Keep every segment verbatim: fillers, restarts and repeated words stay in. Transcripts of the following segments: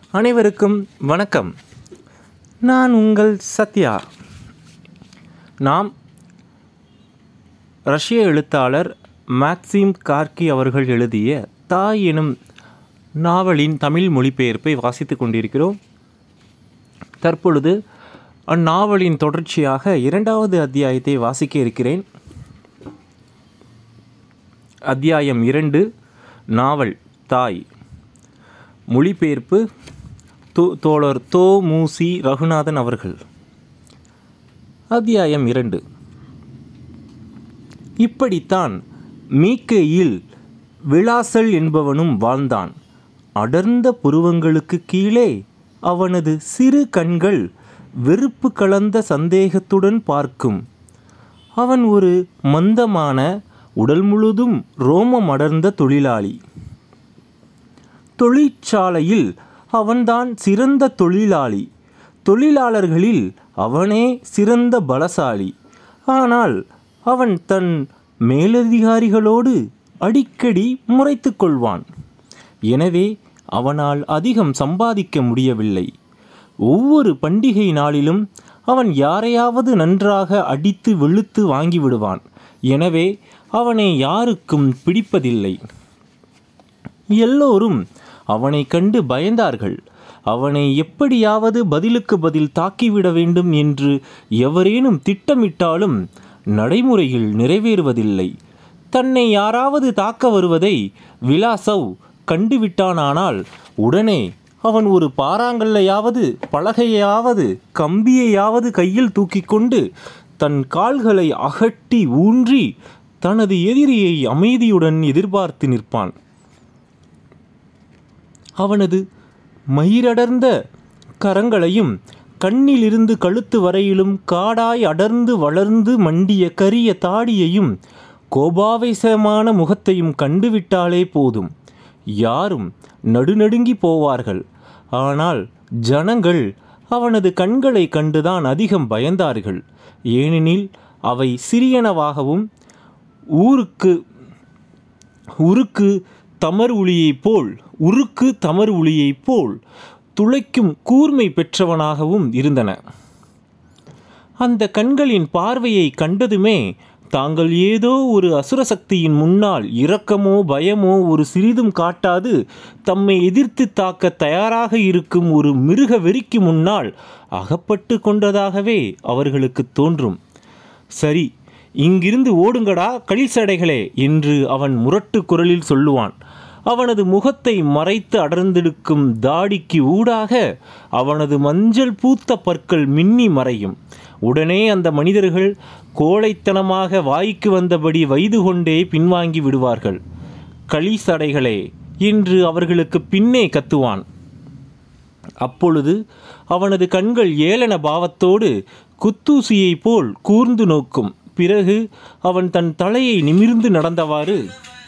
அனைவருக்கும் வணக்கம். நான் உங்கள் சத்யா. நாம் ரஷ்ய எழுத்தாளர் மேக்சிம் கார்கி அவர்கள் எழுதிய தாய் எனும் நாவலின் தமிழ் மொழிபெயர்ப்பை வாசித்து கொண்டிருக்கிறோம். தற்பொழுது அந்நாவலின் தொடர்ச்சியாக இரண்டாவது அத்தியாயத்தை வாசிக்க இருக்கிறேன். அத்தியாயம் இரண்டு, நாவல் தாய். மொழிபெயர்ப்பு தோழர் தோ மூசி ரகுநாதன் அவர்கள். அத்தியாயம் இரண்டு. இப்படித்தான் மீக்கேயில் விளாசல் என்பவனும் வாழ்ந்தான். அடர்ந்த புருவங்களுக்கு கீழே அவனது சிறு கண்கள் வெறுப்பு கலந்த சந்தேகத்துடன் பார்க்கும். அவன் ஒரு மந்தமான, உடல் முழுதும் ரோமம் அடர்ந்த தொழிலாளி. தொழிற்சாலையில் அவன்தான் சிறந்த தொழிலாளி. தொழிலாளர்களில் அவனே சிறந்த பலசாலி. ஆனால் அவன் தன் மேலதிகாரிகளோடு அடிக்கடி முறைத்து கொள்வான். எனவே அவனால் அதிகம் சம்பாதிக்க முடியவில்லை. ஒவ்வொரு பண்டிகை நாளிலும் அவன் யாரையாவது நன்றாக அடித்து வெளுத்து வாங்கிவிடுவான். எனவே அவனை யாருக்கும் பிடிப்பதில்லை. எல்லோரும் அவனை கண்டு பயந்தார்கள். அவனை எப்படியாவது பதிலுக்கு பதில் தாக்கிவிட வேண்டும் என்று எவரேனும் திட்டமிட்டாலும் நடைமுறையில் நிறைவேறுவதில்லை. தன்னை யாராவது தாக்க வருவதை விலாசவ் கண்டுவிட்டானானால் உடனே அவன் ஒரு பாறாங்கல்லையாவது பலகையாவது கம்பியையாவது கையில் தூக்கி கொண்டு தன் கால்களை அகட்டி ஊன்றி தனது எதிரியை அமைதியுடன் எதிர்பார்த்து நிற்பான். அவனது மயிரடர்ந்த கரங்களையும் கண்ணிலிருந்து கழுத்து வரையிலும் காடாய் அடர்ந்து வளர்ந்து மண்டிய கரிய தாடியையும் கோபாவேசமான முகத்தையும் கண்டுவிட்டாலே போதும், யாரும் நடுநடுங்கி போவார்கள். ஆனால் ஜனங்கள் அவனது கண்களை கண்டுதான் அதிகம் பயந்தார்கள். ஏனெனில் அவை சிறியனவாகவும் ஊருக்கு உருக்கு தமர் ஒளியைப் போல் உருக்கு தமர் ஒளியைப் போல் துளைக்கும் கூர்மை பெற்றவனாகவும் இருந்தன. அந்த கண்களின் பார்வையை கண்டதுமே தாங்கள் ஏதோ ஒரு அசுர சக்தியின் முன்னால் இரக்கமோ பயமோ ஒரு சிறிதும் காட்டாது தம்மை எதிர்த்து தாக்க தயாராக இருக்கும் ஒரு மிருக வெறிக்கு முன்னால் அகப்பட்டு கொண்டதாகவே அவர்களுக்கு தோன்றும். சரி, இங்கிருந்து ஓடுங்கடா களிசடைகளே என்று அவன் முரட்டு குரலில் சொல்லுவான். அவனது முகத்தை மறைத்து அடர்ந்தெடுக்கும் தாடிக்கு ஊடாக அவனது மஞ்சள் பூத்த பற்கள் மின்னி மறையும். உடனே அந்த மனிதர்கள் கோழைத்தனமாக வாய்க்கு வந்தபடி வைது கொண்டே பின்வாங்கி விடுவார்கள். களிசடைகளே என்று அவர்களுக்கு பின்னே கத்துவான். அப்பொழுது அவனது கண்கள் ஏளன பாவத்தோடு குத்தூசியை போல் கூர்ந்து நோக்கும். பிறகு அவன் தன் தலையை நிமிர்ந்து நடந்தவாறு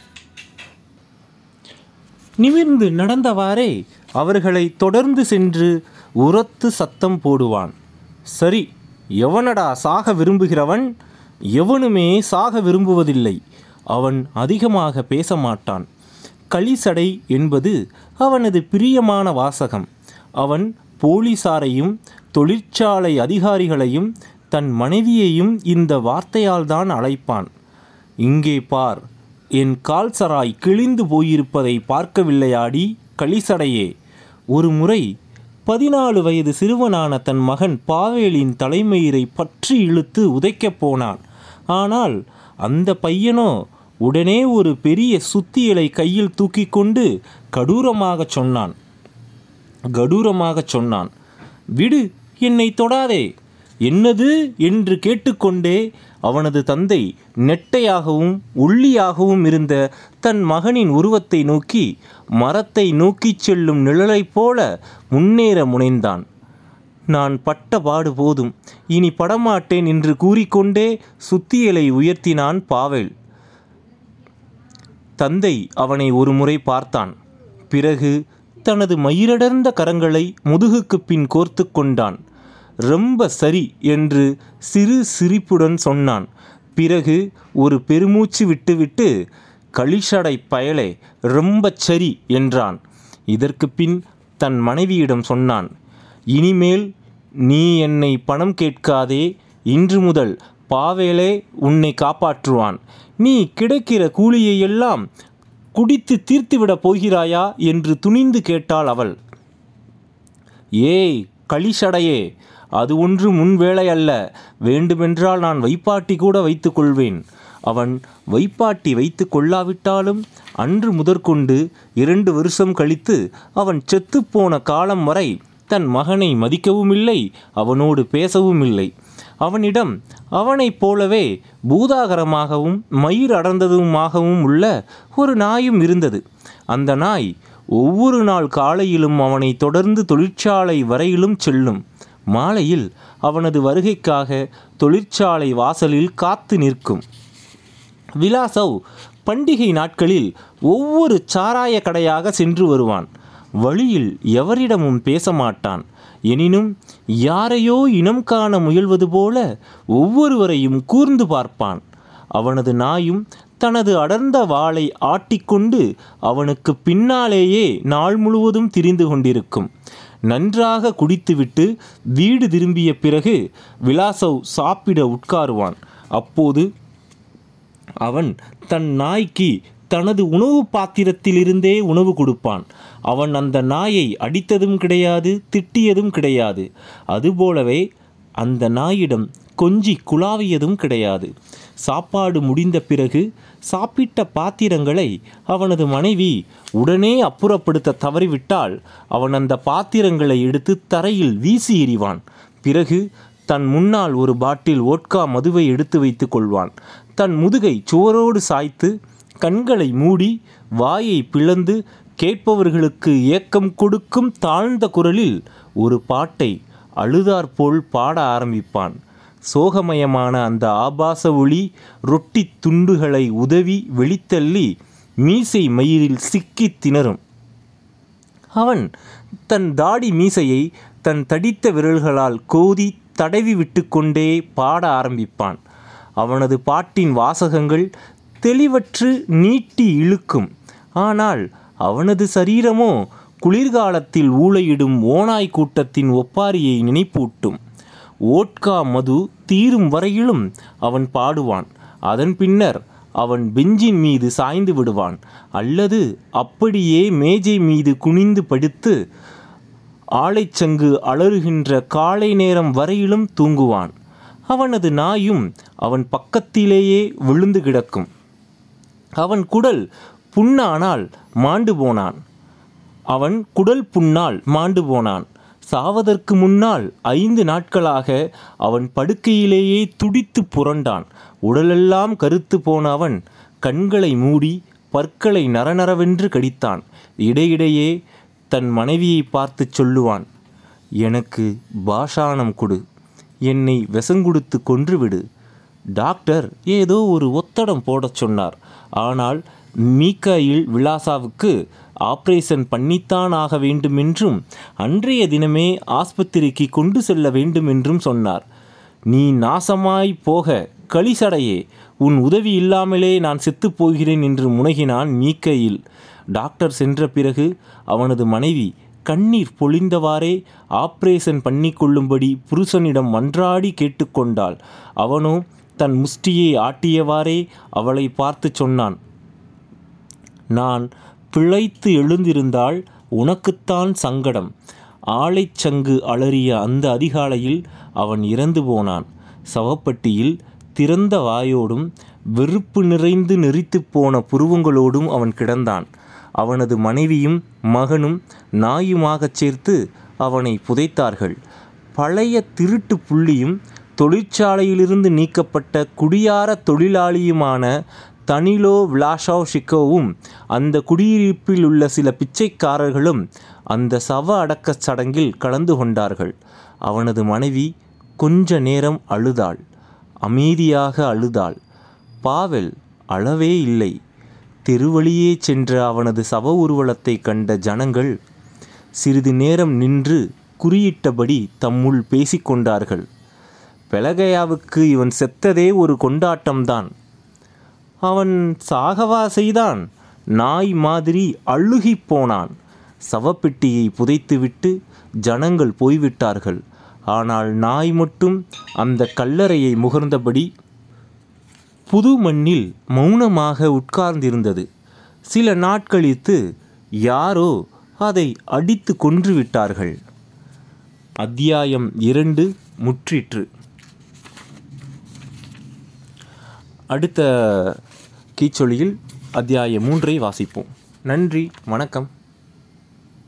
நிமிர்ந்து நடந்தவாறே அவர்களை தொடர்ந்து சென்று உரத்து சத்தம் போடுவான். சரி, எவனடா சாக விரும்புகிறவன்? எவனுமே சாக விரும்புவதில்லை. அவன் அதிகமாக பேச மாட்டான். களிசடை என்பது அவனது பிரியமான வாசகம். அவன் போலீசாரையும் தொழிற்சாலை அதிகாரிகளையும் தன் மனைவியையும் இந்த வார்த்தையால் தான் அழைப்பான். இங்கே பார், என் கால்சராய் கிழிந்து போயிருப்பதை பார்க்கவில்லையாடி களிசடையே? ஒரு முறை பதினாலு வயது சிறுவனான தன் மகன் பாவேலின் தலைமயிரை பற்றி இழுத்து உதைக்கப் போனான். ஆனால் அந்த பையனோ உடனே ஒரு பெரிய சுத்தியலை கையில் தூக்கி கொண்டு கடூரமாகச் சொன்னான் கடூரமாகச் சொன்னான் விடு, என்னை தொடாதே. என்னது என்று கேட்டுக்கொண்டே அவனது தந்தை நெட்டையாகவும் ஒல்லியாகவும் இருந்த தன் மகனின் உருவத்தை நோக்கி மரத்தை நோக்கிச் செல்லும் நிழலைப் போல முன்னேற முனைந்தான். நான் பட்ட பாடு போதும், இனி படமாட்டேன் என்று கூறிக்கொண்டே சுத்தியலை உயர்த்தினான் பாவேல். தந்தை அவனை ஒரு முறை பார்த்தான். பிறகு தனது மயிரடர்ந்த கரங்களை முதுகுக்கு பின் கோர்த்து கொண்டான். ரொம்ப சரி என்று சிறு சிரிப்புடன் சொன்னான். பிறகு ஒரு பெருமூச்சு விட்டுவிட்டு, களிசடை பயலே, ரொம்ப சரி என்றான். இதற்கு பின் தன் மனைவியிடம் சொன்னான், இனிமேல் நீ என்னை பணம் கேட்காதே, இன்று முதல் பாவேலே உன்னை காப்பாற்றுவான். நீ கிடைக்கிற கூலியையெல்லாம் குடித்து தீர்த்துவிடப் போகிறாயா என்று துணிந்து கேட்டாள் அவள். ஏய் களிசடையே, அது ஒன்று முன் வேலை அல்ல. வேண்டுமென்றால் நான் வைப்பாட்டி கூட வைத்து கொள்வேன். அவன் வைப்பாட்டி வைத்து கொள்ளாவிட்டாலும் அன்று முதற்கொண்டு இரண்டு வருஷம் கழித்து அவன் செத்துப்போன காலம் வரை தன் மகனை மதிக்கவும் இல்லை, அவனோடு பேசவும் இல்லை. அவனிடம் அவனைப் போலவே பூதாகரமாகவும் மயிர் அடர்ந்ததுமாகவும் உள்ள ஒரு நாயும் இருந்தது. அந்த நாய் ஒவ்வொரு நாள் காலையிலும் அவனை தொடர்ந்து தொழிற்சாலை வரையிலும் செல்லும். மாலையில் அவனது வருகைக்காக தொழிற்சாலை வாசலில் காத்து நிற்கும். விலாசவ் பண்டிகை நாட்களில் ஒவ்வொரு சாராய கடையாக சென்று வருவான். வழியில் எவரிடமும் பேச மாட்டான். எனினும் யாரையோ இனம் காண முயல்வது போல ஒவ்வொருவரையும் கூர்ந்து பார்ப்பான். அவனது நாயும் தனது அடர்ந்த வாளை ஆட்டிக்கொண்டு அவனுக்கு பின்னாலேயே நாள் முழுவதும் திரிந்து கொண்டிருக்கும். நன்றாக குடித்துவிட்டு வீடு திரும்பிய பிறகு விலாசவ் சாப்பிட உட்காருவான். அப்போது அவன் தன் நாய்க்கு தனது உணவு பாத்திரத்திலிருந்தே உணவு கொடுப்பான். அவன் அந்த நாயை அடித்ததும் கிடையாது, திட்டியதும் கிடையாது. அதுபோலவே அந்த நாயிடம் கொஞ்சி குழாவியதும் கிடையாது. சாப்பாடு முடிந்த பிறகு சாப்பிட்ட பாத்திரங்களை அவனது மனைவி உடனே அப்புறப்படுத்த தவறிவிட்டால் அவன் அந்த பாத்திரங்களை எடுத்து தரையில் வீசி எறிவான். பிறகு தன் முன்னால் ஒரு பாட்டில் வோட்கா மதுவை எடுத்து வைத்து கொள்வான். தன் முதுகை சுவரோடு சாய்த்து கண்களை மூடி வாயை பிளந்து கேட்பவர்களுக்கு ஏக்கம் கொடுக்கும் தாழ்ந்த குரலில் ஒரு பாட்டை அழுதாற்போல் பாட ஆரம்பிப்பான். சோகமயமான அந்த ஆபாச ஒளி ரொட்டி துண்டுகளை உதவி வெளித்தள்ளி மீசை மயிரில் சிக்கி திணறும். அவன் தன் தாடி மீசையை தன் தடித்த விரல்களால் கோதி தடவி விட்டு கொண்டே பாட ஆரம்பிப்பான். அவனது பாட்டின் வாசகங்கள் தெளிவற்று நீட்டி இழுக்கும். ஆனால் அவனது சரீரமோ குளிர்காலத்தில் ஊளையிடும் ஓநாய் கூட்டத்தின் ஒப்பாரியை நினைப்பூட்டும். ஓட்கா மது தீரும் வரையிலும் அவன் பாடுவான். அதன் பின்னர் அவன் பெஞ்சின் மீது சாய்ந்து விடுவான், அல்லது அப்படியே மேஜை மீது குனிந்து படுத்து ஆளைச்சங்கு அலறுகின்ற காலை நேரம் வரையிலும் தூங்குவான். அவனது நாயும் அவன் பக்கத்திலேயே விழுந்து கிடக்கும். அவன் குடல் புண்ணானால் மாண்டு போனான். அவன் குடல் புண்ணால் மாண்டு போனான். சாவதற்கு முன்னால் ஐந்து நாட்களாக அவன் படுக்கையிலேயே துடித்து புரண்டான். உடலெல்லாம் கருத்து போன அவன் கண்களை மூடி பற்களை நரநரவென்று கடித்தான். இடையிடையே தன் மனைவியை பார்த்து சொல்லுவான், எனக்கு பாஷாணம் கொடு, என்னை விஷங்குடுத்து கொன்றுவிடு. டாக்டர் ஏதோ ஒரு ஒத்தடம் போடச் சொன்னார். ஆனால் மீகாயில் விலாசாவுக்கு ஆப்ரேஷன் பண்ணித்தான் ஆக வேண்டுமென்றும் அன்றைய தினமே ஆஸ்பத்திரிக்கு கொண்டு செல்ல வேண்டுமென்றும் சொன்னார். நீ நாசமாய் போக களிசடையே, உன் உதவி இல்லாமலே நான் செத்துப் போகிறேன் என்று முனகினான் மீகாயில். டாக்டர் சென்ற பிறகு அவனது மனைவி கண்ணீர் பொழிந்தவாறே ஆப்ரேஷன் பண்ணிக்கொள்ளும்படி புருஷனிடம் மன்றாடி கேட்டுக்கொண்டாள். அவனோ தன் முஷ்டியை ஆட்டியவாறே அவளை பார்த்து சொன்னான், நான் பிழைத்து எழுந்திருந்தால் உனக்குத்தான் சங்கடம். ஆளைச்சங்கு அலறிய அந்த அதிகாலையில் அவன் இறந்து போனான். சவப்பட்டியில் திறந்த வாயோடும் வெறுப்பு நிறைந்து நெறித்து போன புருவங்களோடும் அவன் கிடந்தான். அவனது மனைவியும் மகனும் நாயுமாகச் சேர்த்து அவனை புதைத்தார்கள். பழைய திருட்டு புள்ளியும் தொழிற்சாலையிலிருந்து நீக்கப்பட்ட குடியார தொழிலாளியுமான தனிலோ விலாஷாவ்ஷிகோவும் அந்த குடியிருப்பில் உள்ள சில பிச்சைக்காரர்களும் அந்த சவ அடக்கச் சடங்கில் கலந்து கொண்டார்கள். அவனது மனைவி கொஞ்ச நேரம் அழுதாள், அமைதியாக அழுதாள். பாவெல் அழவே இல்லை. தெருவழியே சென்ற அவனது சவ ஊர்வலத்தை கண்ட ஜனங்கள் சிறிது நேரம் நின்று குறியிட்டபடி தம்முள் பேசிக்கொண்டார்கள். பெலகையாவுக்கு இவன் செத்ததே ஒரு கொண்டாட்டம்தான். அவன் சாகவா செய்தான்? நாய் மாதிரி அழுகி போனான். சவப்பெட்டியை புதைத்துவிட்டு ஜனங்கள் போய்விட்டார்கள். ஆனால் நாய் மட்டும் அந்த கல்லறையை முகர்ந்தபடி புது மண்ணில் மௌனமாக உட்கார்ந்திருந்தது. சில நாட்களித்து யாரோ அதை அடித்து கொன்றுவிட்டார்கள். அத்தியாயம் இரண்டு முற்றிற்று. அடுத்த கீச்சொலியில் அத்தியாயம் மூன்றை வாசிப்போம். நன்றி, வணக்கம்.